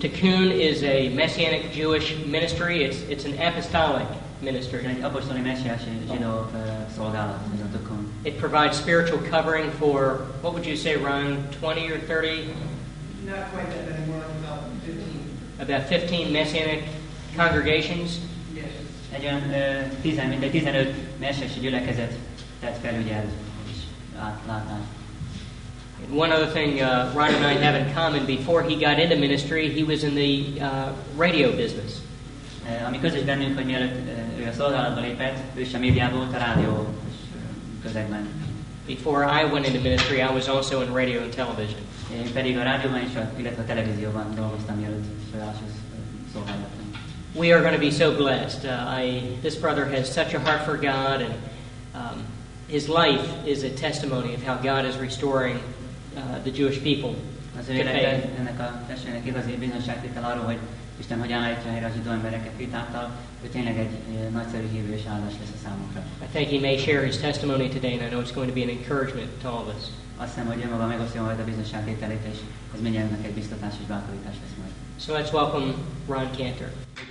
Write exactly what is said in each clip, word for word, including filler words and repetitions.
Tikkun is a Messianic Jewish ministry. It's it's an apostolic ministry. Egy apostoli messiás zsidó szolgálat, ez a Tikkun. It provides spiritual covering for, what would you say, around twenty or thirty? Not quite that many, more like about fifteen. About fifteen Messianic congregations. Yes. Egy olyan tizen, mindegy tizenöt messiási gyülekezet tett felügyel és átlátás. One other thing uh, Ron and I have in common, before he got into ministry, he was in the uh, radio business. Uh, ami közös bennünk, hogy mielőtt uh, ő a szolgálatba lépett, ő sem médiában volt, a rádió közegben. Before I went into ministry, I was also in radio and television. Én pedig a rádióban is, illetve a televízióban dolgoztam, mielőtt főállásos szolgálatban. We are going to be so blessed. Uh, I, this brother has such a heart for God, and um, his life is a testimony of how God is restoring uh, the Jewish people Az to ő faith. élete, ennek a testvérnek igazi bizonyságtétel arról, hogy Isten hogyan állítja helyre a zsidó embereket hitáltal, ő tényleg egy eh, nagyszerű hívő és áldás lesz a számunkra. I think he may share his testimony today, and I know it's going to be an encouragement to all of us. Azt hiszem, hogy ő maga megosztja majd a bizonyságtételét, és ez mindjárt egy biztatás és bátorítás lesz majd. So let's welcome Ron Cantor.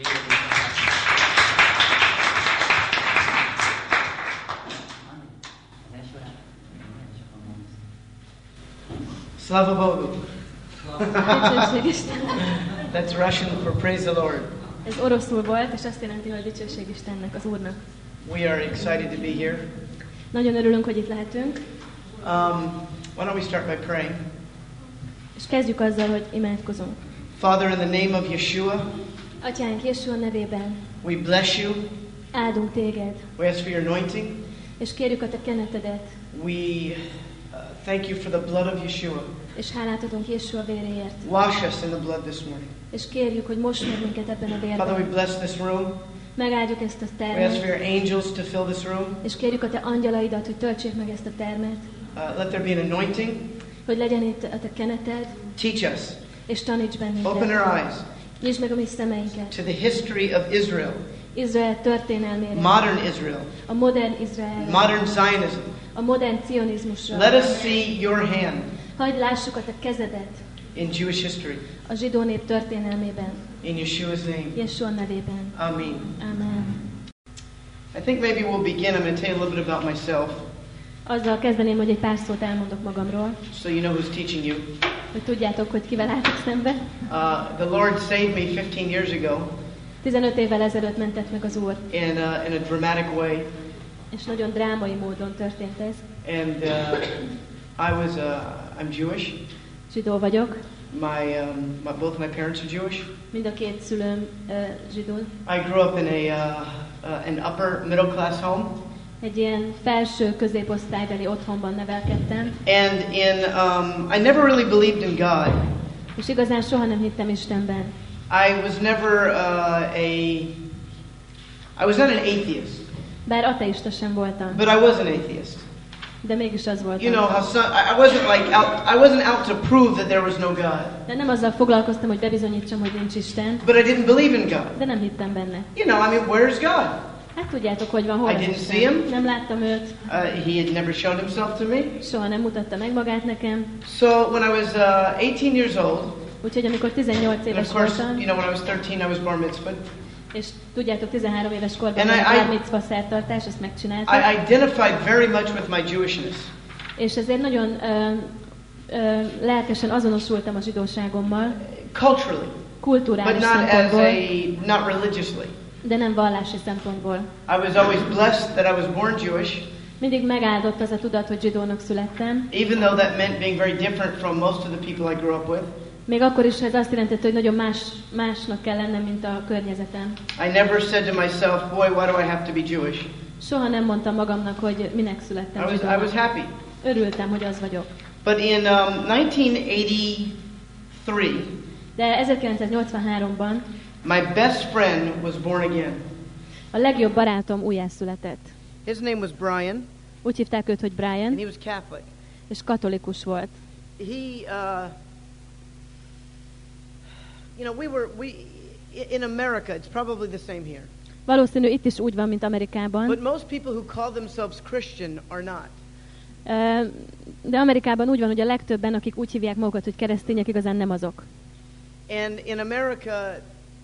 Slava Bogu. That's Russian for praise the Lord. Ez oroszul volt, és azt jelenti, hogy dicsőség Istennek, az Úrnak. We are excited to be here. Nagyon örülünk, hogy itt lehetünk. Um, why don't we start by praying? És kezdjük azzal, hogy imádkozunk. Father, in the name of Yeshua, Atyánk, Jésua nevében we bless you. áldunk téged, We ask for your anointing. és kérjük a te kenetedet, We uh, thank you for the blood of Yeshua. és hálát adunk Jésua véréért. Wash us in the blood this morning. És kérjük, hogy most meg minket ebben a Father, we vérben. bless this room. Megáldjuk ezt a We ask for termet, your angels to fill this room. és kérjük a te angyalaidat, hogy töltsék meg ezt a termet, Uh, let there be an anointing. hogy legyen itt a te keneted, Teach us. és taníts Open bennünket. our eyes Nyisd meg a mi szemeinket. to the history of Israel, Izrael történelmére, modern Israel, a modern Izraelre, modern Zionism. a modern cionizmusra. Let us see your hand Hadd lássuk a te kezedet in Jewish history. a zsidó nép történelmében, In Yeshua's name. Jésua nevében. Amen. Amen. I think maybe we'll begin. I'm going to tell you a little bit about myself Azzal kezdeném, hogy egy pár szót elmondok magamról, so you know who's teaching you. hogy tudjátok, hogy kivel álltok szembe. Uh, the Lord saved me fifteen years ago tizenöt évvel ezelőtt mentett meg az Úr, in, uh, in a dramatic way. és nagyon drámai módon történt ez. And uh, I was, uh, I'm Jewish. Zsidó vagyok, My, um, my, both my parents are Jewish. mind a két szülőm uh, zsidó. I grew up in a, uh, uh, an upper middle class home. Egy ilyen felső középosztálybeli otthonban nevelkedtem, And in, um, I never really believed in God. és igazán soha nem hittem Istenben. I was never uh, a, I was not an atheist, Bár ateista sem voltam, but I was an atheist. de mégis az voltam. You know how some, I I wasn't like out, I wasn't out to prove that there was no God, De nem azzal foglalkoztam, hogy bebizonyítsam, hogy nincs Isten, but I didn't believe in God. de nem hittem benne. You know, I mean, where's God? Hát tudjátok, hogy van, hol I az didn't Isten. see him. Nem láttam őt, Uh, he had never shown himself to me. soha nem mutatta meg magát nekem. So when I was uh, eighteen years old, Úgyhogy amikor tizennyolc and éves of course, voltam, you know, when I was thirteen, I was bar mitzvahed. és tudjátok, tizenhárom éves korban And I- volt I- bar micva szertartás, ezt megcsináltam, I identified very much with my Jewishness. és ezért nagyon ö, ö, lelkesen azonosultam a zsidóságommal, Culturally, kulturális but not as szempontból, a, not religiously. de nem vallási szempontból. I was always blessed that I was born Jewish, Mindig megáldott az a tudat, hogy zsidónak születtem, even though that meant being very different from most of the people I grew up with. még akkor is, ha ez azt jelentette, hogy nagyon más, másnak kell lennem, mint a környezetem. I never said to myself, boy, why do I have to be Jewish? Soha nem mondtam magamnak, hogy minek I születtem was, I was zsidónak. happy. Örültem, hogy az vagyok. But in um, nineteen eighty-three, De ezerkilencszáznyolcvanháromban my best friend was born again. a legjobb barátom újjászületett. His name was Brian, Úgy hívták őt, hogy and Brian, he was Catholic. és katolikus volt. He, uh, you know, we were, we, in America, it's probably the same here. Valószínű itt is úgy van, mint Amerikában, But most people who call themselves Christian are not. Ö, de Amerikában úgy van, hogy a legtöbben, akik úgy hívják magukat, hogy keresztények, igazán nem azok. And in America,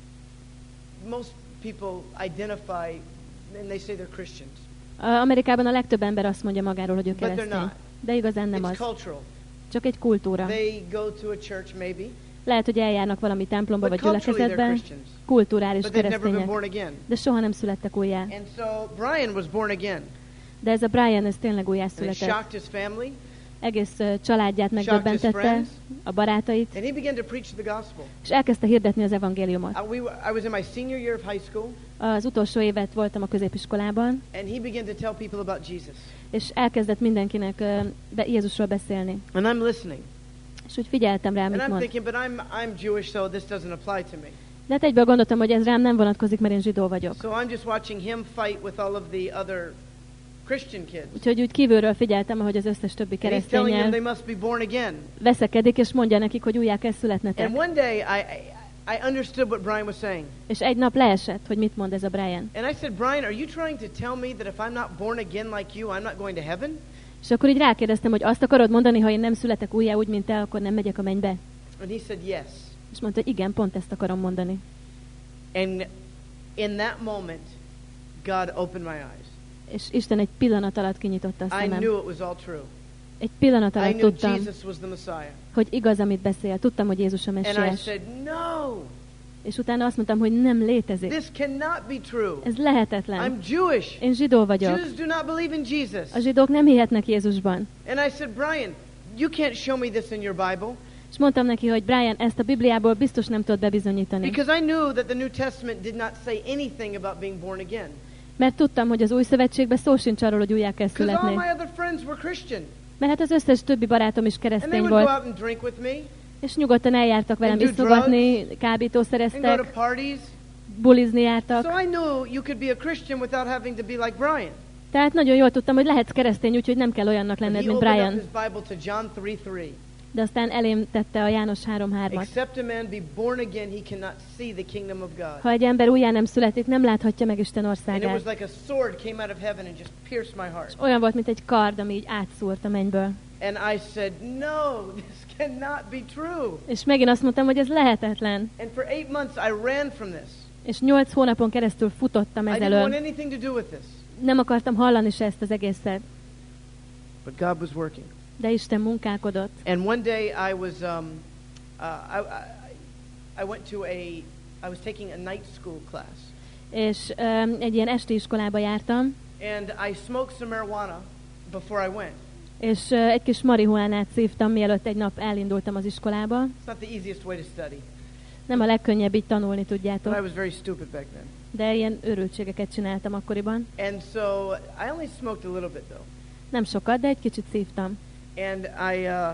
most people identify and they say they're Christians. Amerikában a legtöbb ember azt mondja magáról, hogy ő But they're keresztény. not. De igazán nem It's az. cultural. Csak egy kultúra. They go to a church maybe, Lehet, hogy eljárnak valami templomba but vagy culturally they're gyülekezetbe, Christians. kulturális But they've never been keresztények, born again. de soha nem születtek újjá. And so Brian was born again. De ez a Brian, ez tényleg And it újjászületett. shocked his family. Egész uh, családját megdöbbentette, friends. a barátait, And he began to preach the gospel. és elkezdte hirdetni az evangéliumot. I, we, were- I was in my senior year of high school, Az utolsó évet voltam a középiskolában, and he began to tell people about Jesus. és elkezdett mindenkinek uh, be, Jézusról beszélni. And I'm listening. És úgy figyeltem rá, And mit I'm mond. thinking, but I'm, I'm Jewish, so this doesn't apply to me. De hát egyből gondoltam, hogy ez rám nem vonatkozik, mert én zsidó vagyok. So I'm just watching him fight with all of the other Christian kids. Úgyhogy úgy kívülről figyeltem, ahogy az összes többi And he's telling them they keresztényel must be born again. veszekedik, és mondja nekik, hogy újjá kell születnetek. And one day I, I, I understood what Brian was saying. És egy nap leesett, hogy mit mond ez a Brian. And I said, Brian, are you trying to tell me that if I'm not born again like you, I'm not going to heaven? És akkor így rákérdeztem, hogy azt akarod mondani, ha én nem születek újjá úgy, mint te, akkor nem megyek a mennybe? And he said, yes. És mondta, hogy igen, pont ezt akarom mondani. And in that moment, God opened my eyes. És Isten egy pillanat alatt kinyitotta a I szemem. knew it was all true. Egy pillanat I alatt knew tudtam, Jesus was the Messiah. hogy igaz, amit beszél. Tudtam, hogy Jézus a And I messiás. said, no, És utána azt mondtam, hogy nem létezik. this cannot be true. Ez lehetetlen. I'm Jewish. Én zsidó vagyok. Jews do not believe in Jesus. A zsidók nem hihetnek Jézusban. And I said, Brian, you can't show me this in your Bible. És mondtam neki, hogy Brian, ezt a Bibliából biztos nem tudod bebizonyítani. Because I knew that the New Testament did not say anything about being born again. Mert tudtam, hogy az új szövetségben szó sincs arról, hogy újjá kell Because all születni. my other friends were Christian. Mert hát az összes többi barátom is And they keresztény would go volt. out and drink with me, És nyugodtan eljártak velem And do iszogatni, and go to kábítószereztek, parties. bulizni jártak. So I knew you could be a Christian without having to be like Brian. Tehát nagyon jól tudtam, hogy lehetsz keresztény, úgyhogy nem kell olyannak And lenned, he mint opened up Brian. his Bible to John three three. De aztán elém tette a János három hármat. Except a man be born again, he cannot see the kingdom of God. Ha egy ember újjá nem születik, nem láthatja meg Isten And it was országát. like a sword came out of heaven and just pierced my heart. Olyan volt, mint egy kard, ami így átszúrt a mennyből. And I said, no, this cannot be true. És megint azt mondtam, hogy ez lehetetlen. And for eight months I ran from this. És nyolc hónapon keresztül futottam I ez didn't want elől. anything to do with this. Nem akartam hallani se ezt az egészet. But God was working. De Isten munkálkodott. And one day I was, um, uh, I, I, I went to a, I was taking a night school class. És um, egy ilyen esti iskolába jártam, And I smoked some marijuana before I went. és uh, egy kis marihuánát szívtam, mielőtt egy nap elindultam az iskolába. It's not the easiest way to study. Nem a legkönnyebb így tanulni, But I tudjátok. was very stupid back then. De ilyen őrültségeket csináltam akkoriban. And so I only smoked a little bit though. Nem sokat, de egy kicsit szívtam. And I uh,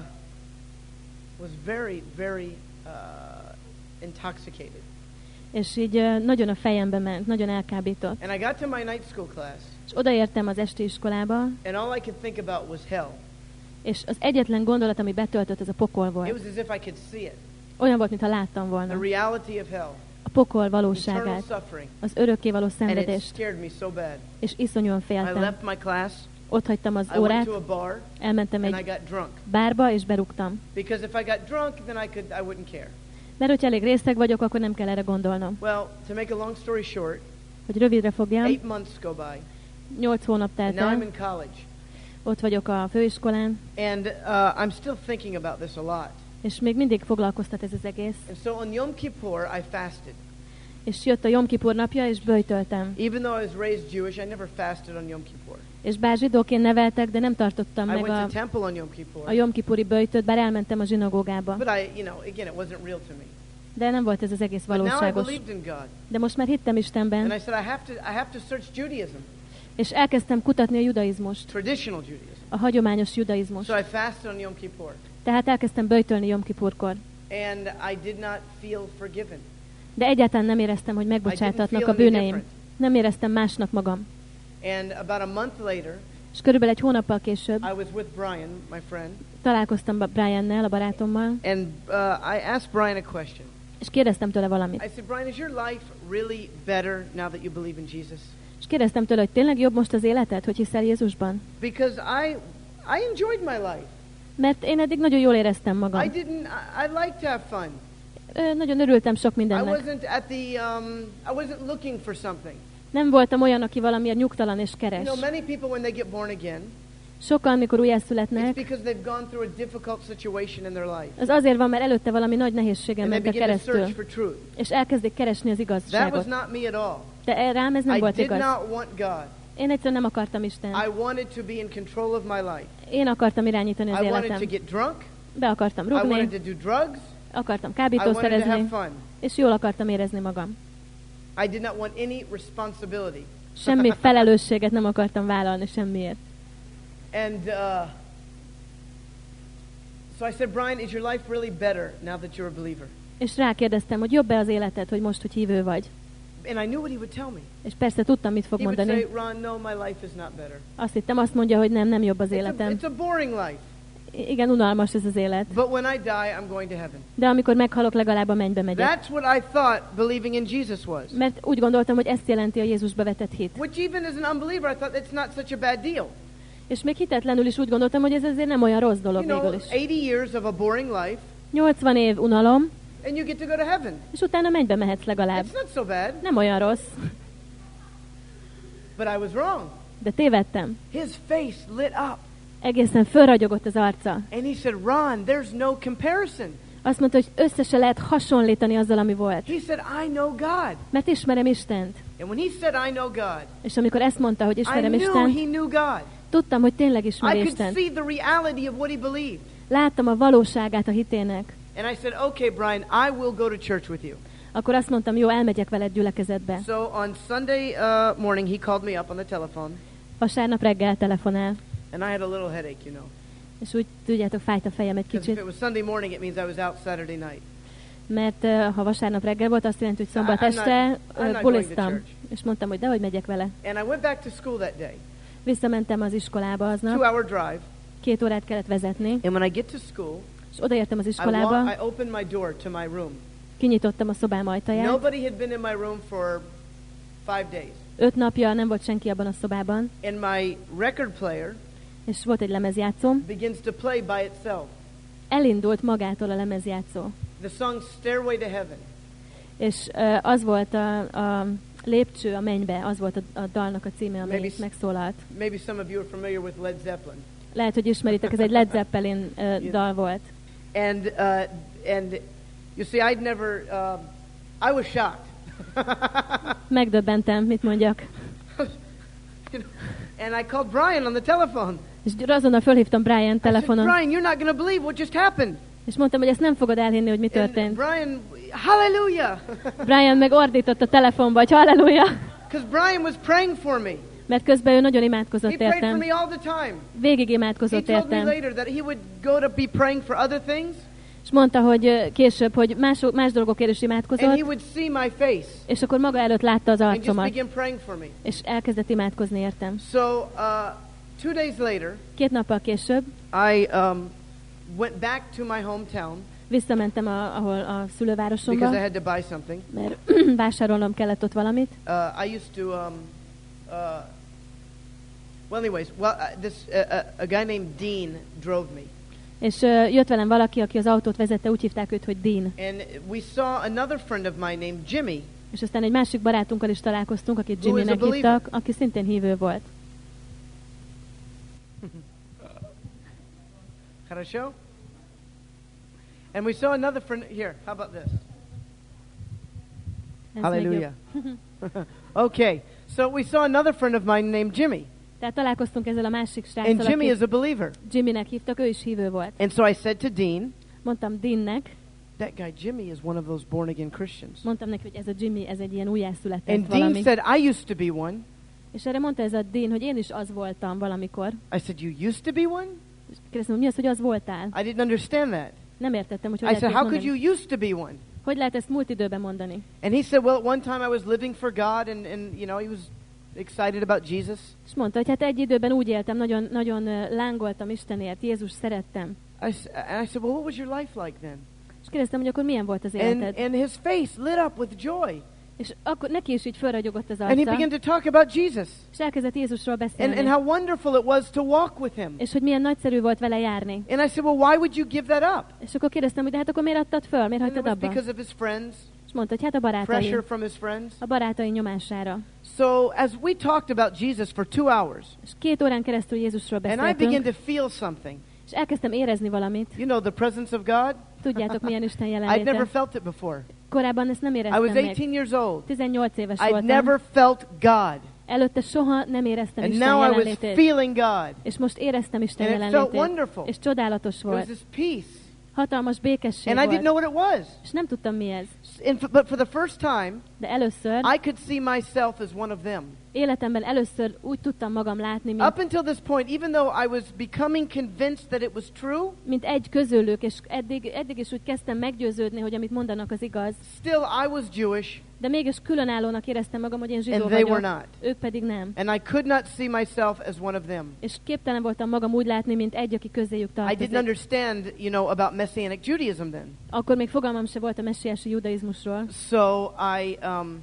was very, very uh, intoxicated. És így uh, nagyon a fejembe ment, nagyon elkábított. And I got to my night school class, És odaértem az esti iskolába, and all I could think about was hell. és az egyetlen gondolat, ami betöltött, az a pokol It volt. was as if I could see it. Olyan volt, mintha láttam The volna. reality of hell. A pokol Eternal valóságát, suffering. az örökkévaló And it szenvedést, scared me so bad. és iszonyúan I féltem. left my class, Ott hagytam az I went órát, to a bar, elmentem and I egy got drunk. bárba, és berúgtam. Because if I got drunk, then I could I wouldn't care. Mert hogyha elég részeg vagyok, akkor nem kell erre gondolnom. Well, to make a long story short, Hogy rövidre fogjam, eight months go by, nyolc hónap and telt now I'm el, in college. ott vagyok a főiskolán, And uh, I'm still thinking about this a lot. és még mindig foglalkoztat ez az egész. And so on Yom Kippur, I fasted. És jött a Jom Kipur napja, és böjtöltem. Even though I was raised Jewish, I never fasted on Yom Kippur. És bár zsidóként neveltek, de nem tartottam I meg went a, to temple on Yom Kippur. a Jom Kipuri böjtöt, bár elmentem a zsinagógába. But I, you know, again, it wasn't real to me. De nem volt ez az egész But now I valóságos. believed in God. De most már hittem And Istenben, I said, I have to, I have to search Judaism, és elkezdtem kutatni a judaizmust, traditional Judaism. a hagyományos judaizmust. So I fasted on Yom Kippur. Tehát elkezdtem böjtölni Jom Kipurkor. And I did not feel forgiven. De egyáltalán nem éreztem, hogy I didn't megbocsátatnak feel a any bűneim. different. Nem éreztem másnak magam. And about a month later, És körülbelül egy hónappal később I was with Brian, my friend, találkoztam Briannel, a barátommal, and uh, I asked Brian a question. és kérdeztem tőle valamit. I said, Brian, is your life really better now that you believe in Jesus? És kérdeztem tőle, hogy tényleg jobb most az életed, hogy hiszel Jézusban? Because I, I enjoyed my life. Mert én eddig nagyon jól éreztem I magam. didn't. I, I like to have fun. Ö, nagyon örültem sok I mindennek. wasn't at the, um, I wasn't looking for something. Nem voltam olyan, aki valamiért nyugtalan és You keres. know, many people when they get born again, Sokan, mikor it's újjászületnek, because they've gone through a difficult situation in their life. az azért van, mert előtte valami nagy nehézségen And they mentek begin to search keresztül, for truth. és elkezdik keresni az That was igazságot. not me at all. De e- rám ez nem I volt did igaz. not want God. Én egyszerűen nem akartam Istent. I wanted to be in control of my life. Én akartam irányítani az I wanted to életem. get drunk. Be akartam I wanted rúgni, to do drugs. akartam I wanted to have kábítószerezni, fun. és jól akartam érezni magam. I did not want any responsibility. Semmi felelősséget nem akartam vállalni semmiért. And uh, so I said, Brian, is your life really better now that you're a believer? És rákérdeztem, hogy jobb-e az életed, hogy most, hogy hívő vagy. And I knew what he would tell me. És persze tudtam, mit fog He would mondani. say, Ron, no, my life is not better. Azt hittem, azt mondja, hogy nem, nem jobb az It's a, életem. it's a boring life. I- Igen, unalmas ez az élet. But when I die, I'm going to heaven. De amikor meghalok, legalább a mennybe megyek. That's what I thought believing in Jesus was. Mert úgy gondoltam, hogy ezt jelenti a Jézusba vetett hit. Which even as an unbeliever, I thought it's not such a bad deal. És még hitetlenül is úgy gondoltam, hogy ez azért nem olyan rossz dolog You know, végül is. eighty years of a boring life, nyolcvan év unalom, and you get to go to heaven. és utána mennybe mehetsz legalább. It's not so bad. Nem olyan rossz, But I was wrong. de tévedtem. His face lit up. Egészen fölragyogott az arca. And he said, Ron, there's no comparison. Azt mondta, hogy össze se lehet hasonlítani azzal, ami volt. He said, I know God. Mert ismerem Istent. And when he said, I know God, És amikor ezt mondta, hogy I ismerem knew Istent, he knew God. tudtam, hogy tényleg ismeri I could Istent. see the reality of what he believed. Láttam a valóságát a hitének. And I said, okay, Brian, I will go to church with you. Akkor azt mondtam, jó, elmegyek veled gyülekezetbe. So on Sunday uh, morning, he called me up on the telephone, Vasárnap reggel telefonál, and I had a little headache, you know. és úgy tudjátok, fájt a fejem egy Because if kicsit, it was Sunday morning, it means I was out Saturday night. mert uh, ha vasárnap reggel volt, azt jelenti, hogy szombat I'm not- este I'm not uh, going to buliztam. church. És mondtam, hogy dehogy megyek vele. And I went back to school that day. Visszamentem az iskolába aznap, Two-hour drive. két órát kellett vezetni, And when I get to school, és odaértem az I, iskolába, wa- I opened my door to my room. kinyitottam a szobám ajtaját. Nobody had been in my room for five days. Öt napja nem volt senki abban a szobában, And my record player és volt egy lemezjátszóm. begins to play by itself. Elindult magától a lemezjátszó. The song Stairway to Heaven. És uh, az volt a, a lépcső a mennybe, az volt a, a dalnak a címe, amely Maybe s- megszólalt. Maybe some of you are familiar with Led Zeppelin. Lehet, hogy ismeritek, ez egy Led Zeppelin uh, dal volt. And uh, and you see, I'd never. Uh, I was shocked. Megdöbbentem, mit mondjak. You know, and I called Brian on the telephone. És azonnal fölhívtam Brian I said, telefonon, Brian, you're not going to believe what just happened. és mondtam, hogy ezt nem fogod elhinni, hogy mi And történt. Brian, hallelujah, Brian meg ordított a telefonba, hogy halleluja, because Brian was praying for me. mert közben ő nagyon He imádkozott prayed for értem. me all the time. Végig He imádkozott told me értem. later that he would go to be praying for other things, És mondta, hogy ö, később, hogy más, más dolgokért is and he imádkozott, would see my face és akkor maga előtt látta az and just arcomat, begin praying for me. és elkezdett imádkozni értem. So uh, two days later, Két nappal később I um, went back to my hometown visszamentem, a, ahol a szülővárosomba, because I had to buy something. mert vásárolnom kellett ott valamit. Uh, I used to. Um, uh, well, anyways, well, uh, this uh, uh, a guy named Dean drove me, És uh, jött velem valaki, aki az autót vezette, úgy hívták őt, hogy Dean. and we saw another friend of mine named Jimmy. És aztán egy másik barátunkkal is találkoztunk, akit Who is a Jimmynek believer. hívtak, aki szintén hívő volt. Хорошо? And we saw another friend here. How about this? Ez Hallelujah. még jobb. Okay, so we saw another friend of mine named Jimmy, Tehát találkoztunk ezzel a másik and sráccal, Jimmy is akit a believer. Jimmynek hívtak, ő is hívő volt. And so I said to Dean, Mondtam Deannek, that guy Jimmy is one of those born again Christians. mondtam neki, hogy ez a Jimmy, ez egy ilyen újjászületett And Dean valami. said, I used to be one. És erre mondta ez a Dean, hogy én is az voltam valamikor. I said, you used to be one? És kérdeztem, hogy mi az, hogy az voltál? I didn't understand that. Nem értettem, hogy hogy I lehet said, ezt how could mondani. you used to be one? Hogy lehet ezt múlt időben mondani? And he said, well, at one time I was living for God, and, and you know, he was excited about Jesus. És mondta, hogy hát egy időben úgy éltem, nagyon, nagyon ö, lángoltam Istenért, Jézus szerettem. I, s- and I said, well, what was your life like then? És kérdeztem, hogy akkor milyen volt az And, életed? and his face lit up with joy. És akkor neki is így fölragyogott az And he arca, began to talk about Jesus és elkezdett Jézusról and, beszélni. and how wonderful it was to walk with him. És hogy milyen nagyszerű volt vele járni. And I said, well, why would you give that up? És akkor kérdeztem, hogy de hát akkor miért adtad föl, miért And it hagytad was abba? because of his friends, És mondta, hogy hát a barátai, pressure from his friends. a barátai nyomására. So as we talked about Jesus for two hours, És két órán keresztül Jézusról and I began beszéltünk, to feel something. és elkezdtem érezni valamit. You know, the presence of God? Tudjátok, milyen Isten I'd never jelenléte. felt it before. Korábban ezt nem I was éreztem meg. eighteen years old. tizennyolc éves I'd voltam. never felt God. Előtte soha nem éreztem And Isten now I was jelenlétét. feeling God. És most éreztem Isten And it felt jelenlétét. wonderful. És csodálatos It was volt. this peace. Hatalmas békesség And I didn't volt. know what it was. És nem tudtam mi ez. And f- but for the first time, De először, I could see myself as one of them. életemben először úgy tudtam magam látni, Up mint, until this point, even though I was becoming convinced that it was true, mint egy közülük, és eddig, eddig is úgy kezdtem meggyőződni, hogy amit mondanak az igaz. still I was Jewish De mégis különállónak éreztem magam, hogy én zsidó and they vagyok. were not. Ők pedig nem. And I could not see myself as one of them. És képtelen voltam magam úgy látni, mint egy, aki közéjük I didn't tartozik. understand, you know, about Messianic Judaism then. Akkor még fogalmam se volt a messiási judaizmusról. So I, um,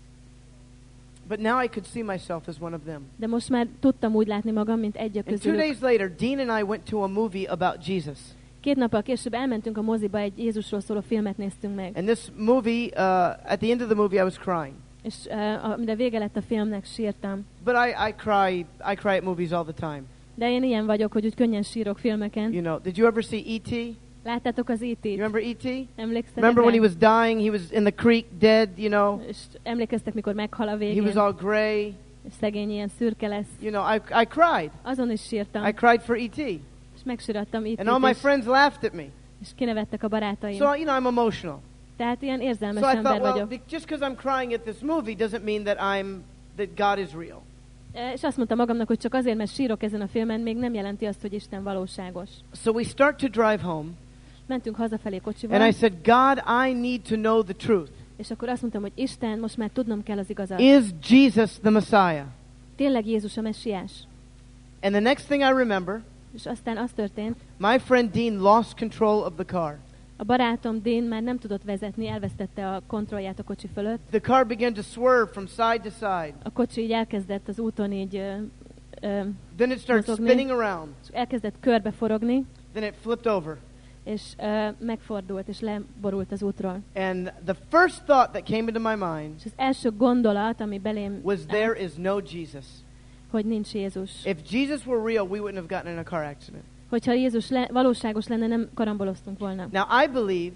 but now I could see myself as one of them. De most már tudtam úgy látni magam, mint egy a And two közülük. days later, Dean and I went to a movie about Jesus. Két nappal később elmentünk a moziba, egy Jézusról szóló filmet néztünk meg. And this movie, uh, at the end of the movie, I was crying. És uh, amire vége lett a filmnek, sírtam. But I, I cry, I cry at movies all the time. De én ilyen vagyok, hogy úgy könnyen sírok filmeken. You know, did you ever see E T? Láttátok az é té-t? You remember E T? Emlékeztetek Remember when rá? he was dying? He was in the creek, dead. You know, És emlékeztek, mikor meghal a he végén, was all gray. és szegény ilyen szürke lesz. You know, I, I cried. Azon is sírtam, I cried for E T, és megsírattam é and all my té-t is, friends laughed at me. és kinevettek a barátaim. So you know, I'm emotional. Tehát ilyen érzelmes So I ember thought, well, vagyok. be- just because I'm crying at this movie doesn't mean that I'm that God is real. E, És azt mondtam magamnak, hogy csak azért, mert sírok ezen a filmen, még nem jelenti azt, hogy Isten valóságos. So we start to drive home, Mentünk hazafelé kocsival, and I said, God, I need to know the truth. és akkor azt mondtam, hogy Isten, most már tudnom kell az igazat. Is Jesus the Messiah? Tényleg Jézus a messiás? And the next thing I remember, És aztán az történt, my friend Dean lost control of the car. a barátom Dean már nem tudott vezetni, elvesztette a kontrollját a kocsi fölött. The car began to swerve from side to side. A kocsi így elkezdett az úton így, ö, ö, Then it started Mozogni. spinning around. elkezdett körbe forogni, Then it flipped over. és ö, megfordult, és leborult az útról. And the first thought that came into my mind És az első gondolat, ami belém was, állt, there is no Jesus. hogy nincs Jézus. If Jesus were real, we wouldn't have gotten in a car accident. Hogyha Jézus le, valóságos lenne, nem karamboloztunk volna. Now, I believe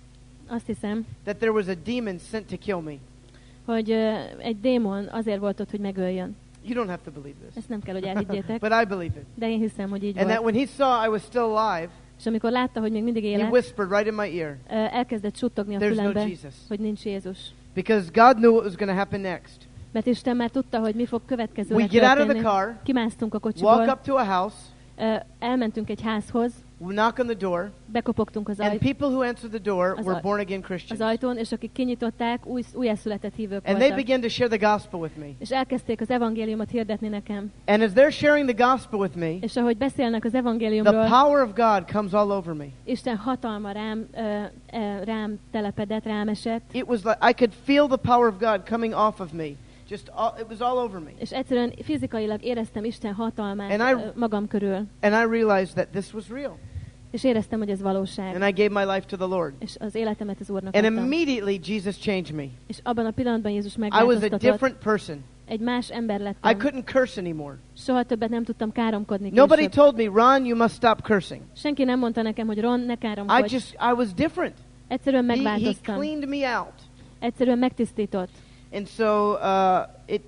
Azt hiszem, that there was a demon sent to kill me. hogy ö, egy démon azért volt ott, hogy megöljön. You don't have to believe this. Ezt nem kell, hogy elhiggyétek, But I believe it. de én hiszem, hogy így And that volt. when he saw I was still alive, És amikor látta, hogy még mindig he élek, whispered right in my ear, ö, elkezdett suttogni a there's no fülembe, Jesus. hogy nincs Jézus. Because God knew what was going to happen next. Mert Isten már tudta, hogy mi fog We következőre get out of the történni. car, Kimásztunk a walk kocsiból, up to a house, ö, elmentünk egy házhoz, we knock on the door, bekopogtunk az, and ajt- people who answered the door Az were aj- born again az Christians. ajtón, és akik kinyitották, új, újjászületett hívők And they voltak. began to share the gospel with me. És elkezdték az evangéliumot hirdetni nekem. And as they're sharing the gospel with me, És ahogy beszélnek az the evangéliumról, power of God comes all over me. Isten hatalma rám, ö, ö, rám telepedett, rám esett, It was like I could feel the power of God coming off of me. Just all, it was all over me. és egyszerűen fizikailag éreztem Isten hatalmát And I- ö, magam körül. And I realized that this was real. És éreztem, hogy ez valóság. And I gave my life to the Lord. És az életemet az Úrnak And adtam. immediately Jesus changed me. És abban a pillanatban Jézus I was a megváltoztatott. different person. Egy más ember I lettem. couldn't curse anymore. Soha többet nem tudtam káromkodni Nobody később. told me, Ron, you must stop cursing. Senki nem mondta nekem, hogy Ron, ne I káromkodj. just, I was different. Egyszerűen He, he megváltoztam. cleaned me out. Egyszerűen megtisztított. And so uh, it,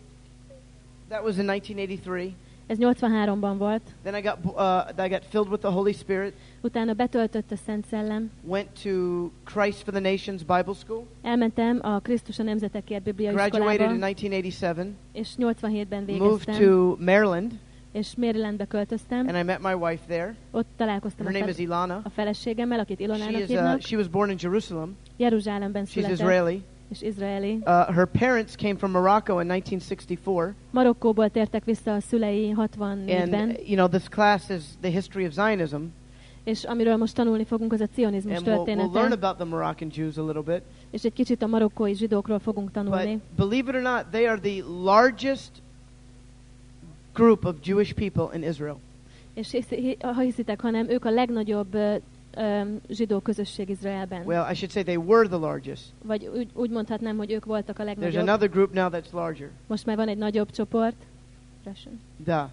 that was in nineteen eighty-three. Ez nyolcvanháromban volt. Then I got, uh, I got filled with the Holy Spirit. Utána betöltött a Szent Szellem. Went to Christ for the Nations Bible School. Elmentem a Krisztus a Nemzetekért Biblia Graduated in iskolába, nineteen eighty-seven. és nyolcvanhétben Moved végeztem, to Maryland, és Marylandbe költöztem. and I met my wife there. Ott találkoztam Her a, name fe- is Ilana. a feleségemmel, akit She Ilonának is. Uh, hívnak. she was born in Jerusalem. Jeruzsálemben She's született, Israeli. és izraeli. Uh, her parents came from Morocco in nineteen sixty-four, Marokkóból tértek vissza a szülei and hatvannégyben, you know this class is the history of Zionism, és amiről most tanulni fogunk, az a cionizmus and we'll, we'll learn története. about the Moroccan Jews a little bit. És egy kicsit a marokkói zsidókról fogunk tanulni. But believe it or not, they are the largest group of Jewish people in Israel. És hisz, ha hiszitek, hanem ők a legnagyobb uh, um, zsidó közösség Izraelben. Well, I should say they were the largest. Vagy úgy, úgy mondhatnám, hogy ők voltak a There's legnagyobb. another group now that's larger. Most már van egy nagyobb csoport. Russian. Duh.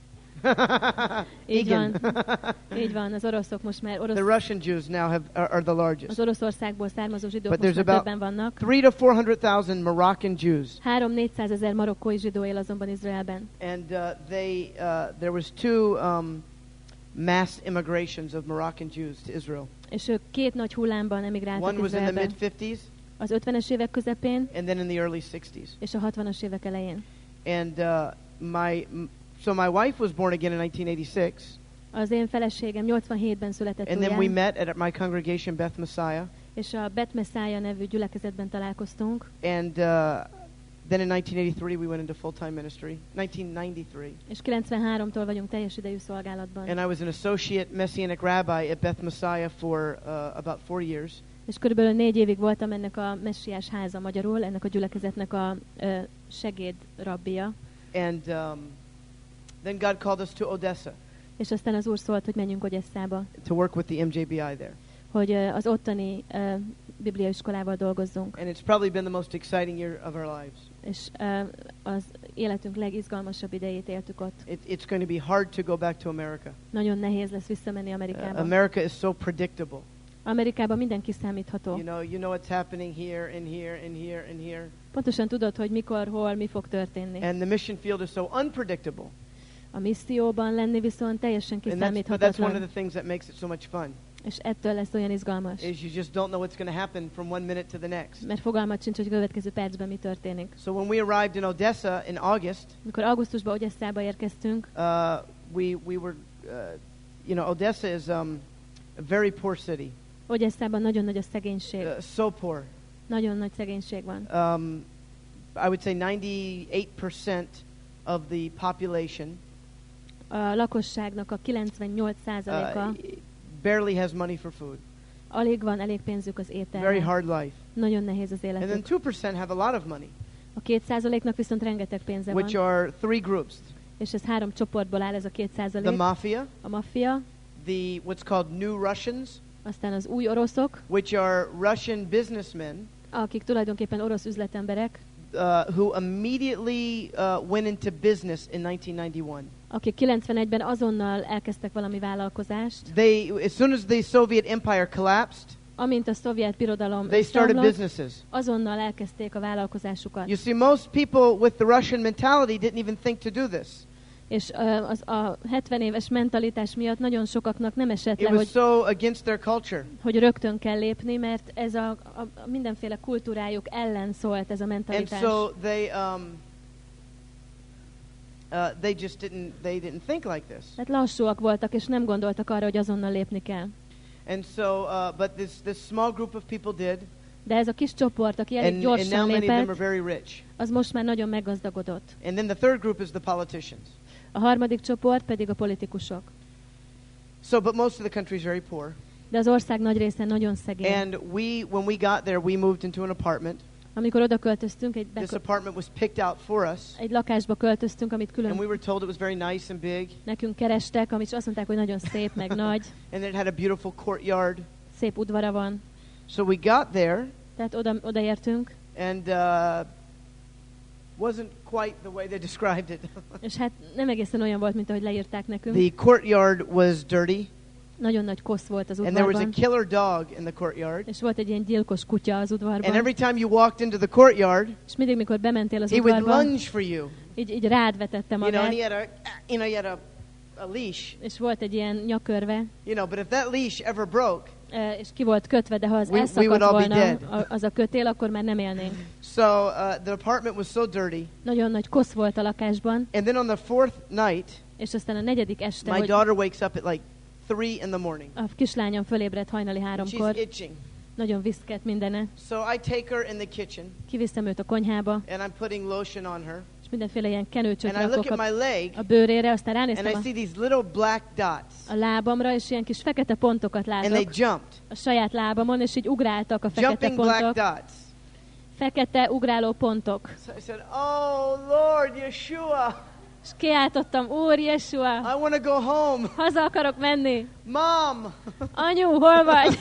Így Egan. van. Így van, az oroszok most már orosz, The Russian Jews now have are, are the az largest. Oroszországból származó zsidók But most there's már about többen vannak. Three to four hundred thousand Moroccan Jews, három-négyszázezer marokkói zsidó él azonban Izraelben. and uh, they uh, there was two um, mass immigrations of Moroccan Jews to Israel. És ők két nagy hullámban emigráltak One was in the Izraelben. mid fifties, Az ötvenes évek közepén and then in the early sixties. és a hatvanas évek elején. And uh, my m- so my wife was born again in nineteen eighty-six, Az én feleségem nyolcvanhétben született and then we újján, met at my congregation, Beth Messiah, és a Bet Messiah nevű gyülekezetben találkoztunk, and uh, then in nineteen eighty-three we went into full-time ministry. nineteen ninety-three. és kilencvenháromtól vagyunk teljes idejű szolgálatban. And I was an associate messianic rabbi at Beth Messiah for uh, about four years. És körülbelül négy évig voltam ennek a messiás háza magyarul, ennek a gyülekezetnek a ö, segédrabbia. And um, then God called us to Odessa És aztán az Úr szólt, hogy menjünk Odesszába, to work with the M J B I there. hogy ö, az ottani ö, bibliaiskolával dolgozzunk. And it's probably been the most exciting year of our lives. És ö, az életünk legizgalmasabb idejét éltük ott. It, it's going to be hard to go back to America. Nagyon nehéz lesz visszamenni Uh, Amerikába. America is so predictable. Amerikában minden kiszámítható. You know, you know what's happening here and here and here and here. Pontosan tudod, hogy mikor, hol, mi fog történni. And the mission field is so unpredictable. A misszióban lenni viszont teljesen And that's, but that's one of kiszámíthatatlan. the things that makes it so much fun. És ettől lesz olyan izgalmas. Is you just don't know what's going to happen from one minute to the next. Mert fogalmat sincs, hogy a következő percben mi történik. So when we arrived in Odessa in August, Mikor augusztusban Odesszába érkeztünk, uh, we we were, uh, you know, Odessa is um, a very poor city, Odesszában nagyon nagy a szegénység. uh, so poor. Nagyon nagy szegénység van. Um, I would say ninety-eight percent of the population A lakosságnak a kilencvennyolc százaléka uh, barely has money for food. alig van elég pénzük az Very ételre. hard life. Nagyon nehéz az And then életük. two percent have a lot of money, A két százaléknak viszont rengeteg pénze which van. are three groups: És ez három csoportból áll, ez a két the százalék. mafia, A maffia, the what's called new Russians, aztán az új oroszok, which are Russian businessmen akik tulajdonképpen orosz üzletemberek, uh, who immediately uh, went into business in nineteen ninety-one. akik kilencvenegyben azonnal elkezdtek valami vállalkozást. They, as soon as the Soviet Empire collapsed, Amint a szovjet birodalom they started összeomlott, businesses. azonnal elkezdték a vállalkozásukat. You see, most people with the Russian mentality didn't even think to do this. És uh, az, a hetven éves mentalitás miatt nagyon sokaknak nem esett It le, was hogy, so against their culture. hogy rögtön kell lépni, mert ez a, a, a mindenféle kultúrájuk ellen szólt ez a And mentalitás. so they, um, uh, they just didn't, they didn't think like this. Tehát lassúak voltak, és nem gondoltak arra, hogy azonnal lépni kell. And so, uh, but this, this small group of people did, De ez a kis csoport, aki elég and, and now gyorsan many of them are lépett, very rich. az most már nagyon meggazdagodott. And then the third group is the politicians. A harmadik csoport pedig a politikusok. So, but most of the country is very poor. De az ország nagy része nagyon szegény. And we, when we got there, we moved into an apartment. Amikor oda költöztünk, egy, This bekö- apartment was picked out for us, egy lakásba költöztünk, amit and we külön were told it was very nice and big, nekünk kerestek, amit azt mondták, hogy nagyon szép, meg nagy, and it had a beautiful courtyard. szép udvara van. So we got there, Tehát oda, odaértünk, and uh, wasn't quite the way they described it. és hát nem egészen olyan volt, mint ahogy leírták nekünk. The courtyard was dirty, Nagyon nagy kosz volt az and there was a udvarban, killer dog in the courtyard. és volt egy ilyen gyilkos kutya az And udvarban, every time you walked into the courtyard, és mindig, mikor bementél az he would udvarba, lunge for you. így, így rád vetette You know, and magát, he had a, you know, he had a, a leash. és volt egy ilyen nyakörve, You know, but if that leash ever broke, eh, és ki volt kötve, de ha az We- we elszakadt would all be volna dead. a- az a kötél, akkor már nem élnénk. so uh, the apartment was so dirty. Nagyon nagy kosz volt a lakásban, And then on the fourth night, és aztán a negyedik este, my hogy daughter wakes up at like three in the morning. a kislányom fölébredt hajnali And háromkor, she's itching. nagyon viszket mindene. So I take her in the kitchen, Kiviszem őt a konyhába, and I'm putting lotion on her. és mindenféle ilyen kenőcsöt And I look rakok at a, my leg, a bőrére, aztán and ránéztem I a, see these little black dots. a lábamra, és ilyen kis fekete pontokat And they látok jumped. a saját lábamon, és így ugráltak a fekete Jumping black pontok. dots. Fekete ugráló pontok. So I said, "Oh Lord, Yeshua, És kiáltottam, Úr Jesua, I want to go home. haza akarok menni. Mom." Anyu, hol vagy?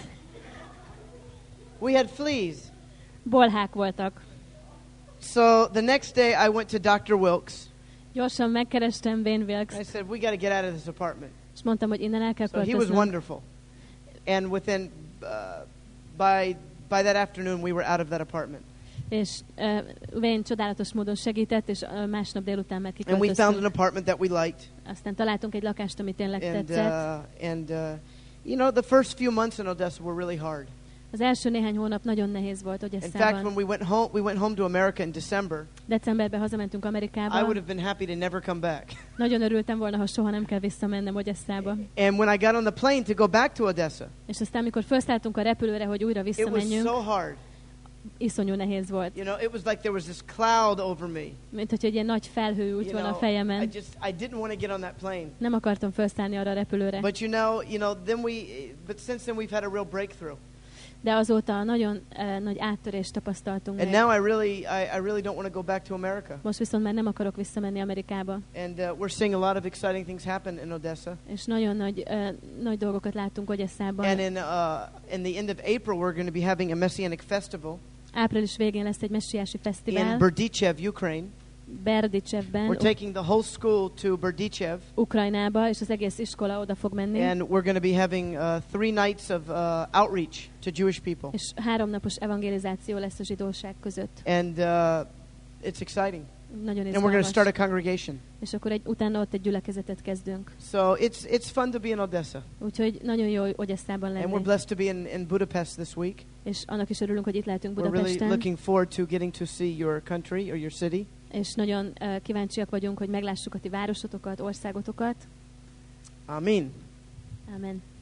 We had fleas. Bolhák voltak. So the next day I went to Doctor Wilkes. Gyorsan megkerestem Wayne Wilkes, I said, "We got to get out of this apartment." és mondtam, hogy innen el kell So he was költöznöm. wonderful. And within uh, by by that afternoon we were out of that apartment. És uh, Wayne csodálatos módon segített, és uh, másnap délután már And we found an kiköltöztünk. apartment that we liked. Aztán találtunk egy lakást, ami tényleg And tetszett. uh, and uh, you know, the first few months in Odessa were really hard. Az első néhány hónap nagyon nehéz volt In fact, when Odesszában. we went home, we went home to America in December. Decemberben hazamentünk I would Amerikába. have been happy to never come back. Nagyon örültem volna, ha soha nem kell visszamennem Odesszába. And when I got on the plane to go back to Odessa, És aztán, amikor felszálltunk a repülőre, hogy újra it was visszamenjünk, so hard. iszonyú nehéz volt. You know, it was like there was this cloud over me. Mint hogy egy ilyen nagy felhő ült You volna a know, I fejemen. just I didn't want to get on that plane. Nem akartam felszállni arra a repülőre. But you know, you know, then we but since then we've had a real breakthrough. De azóta nagyon uh, nagy áttörést tapasztaltunk And meg. now I really I, I really don't want to go back to America. Most viszont már nem akarok visszamenni Amerikába. And uh, we're seeing a lot of exciting things happen in Odessa. És nagyon nagy, uh, nagy dolgokat láttunk Odesszában. And in uh, in the end of April we're going to be having a Messianic festival Április végén lesz egy messiási in fesztivál Berdichev, Ukraine. Berdichevben, We're taking the whole school to Berdichev, Ukrajnába, és az egész iskola oda fog menni. and we're going to be having uh, three nights of uh, outreach to Jewish people. És háromnapos evangelizáció lesz a zsidóság között. And uh, it's exciting. Nagyon And we're going to start a izgalmas. congregation. És akkor egy, utána ott egy gyülekezetet kezdünk. So it's it's fun to be in Odessa. Úgyhogy nagyon jó Odesszában And we're lenni. blessed to be in, in Budapest this week. És annak is örülünk, hogy itt lehetünk We're really Budapesten. looking forward to getting to see your country or your city. És nagyon uh, kíváncsiak vagyunk, hogy meglássuk a ti városotokat, országotokat. Amen. Amen.